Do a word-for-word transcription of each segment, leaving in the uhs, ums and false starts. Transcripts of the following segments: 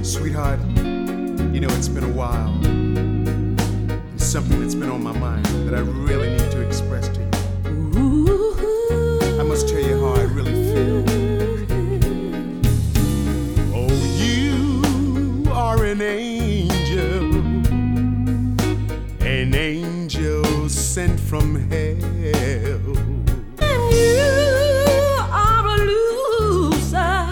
Sweetheart, you know it's been a while. And something that's been on my mind that I really need to express to you. Ooh. I must tell you how I really feel. Oh, you are an angel, an angel sent from hell. And you are a loser.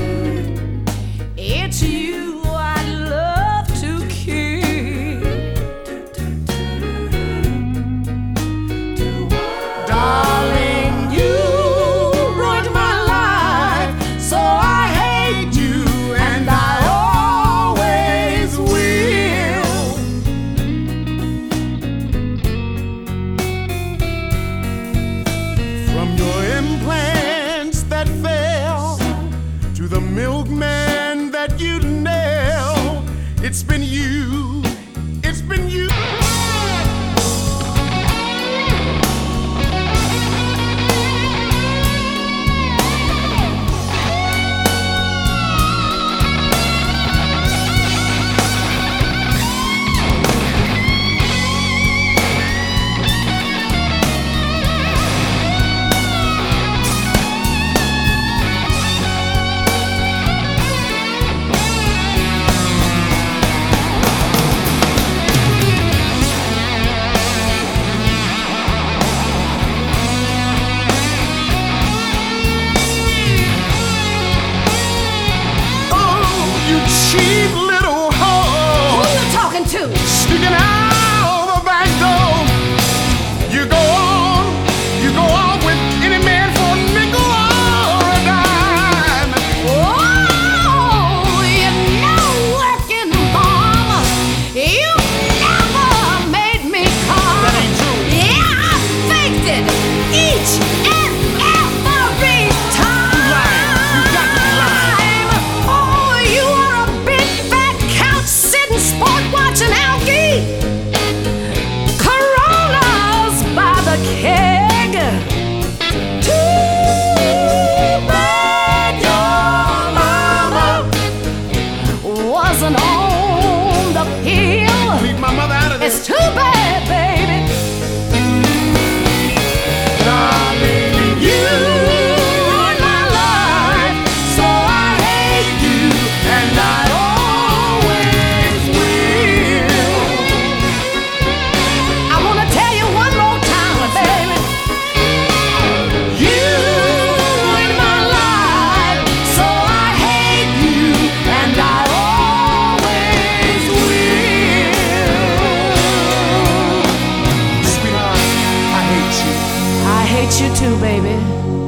It's you I love to kill. Darling, you ruined my life, so I hate you, and I always will. From your implants that fell to the milkman that you nailed, it's been you, it's been you. Cheap little hoe. Who you talking to? Sneaking out the back door. You go on, you go off with any man for a nickel or a dime. Oh, you know, working mama, you never made me come. That ain't true. Yeah, I faked it each and every time. You lying. You got to be lying. Oh, you are a big fat couch sitting sport watching algae. Coronas by the keg. Too bad your mama wasn't on the pill. Leave my mother out of this. It's too bad, baby. Darling, you ruined my life, so I hate you, and I always will. I wanna tell you one more time, baby. You ruined my life, so I hate you, and I always will. Sweetheart, I hate you. I hate you too, baby.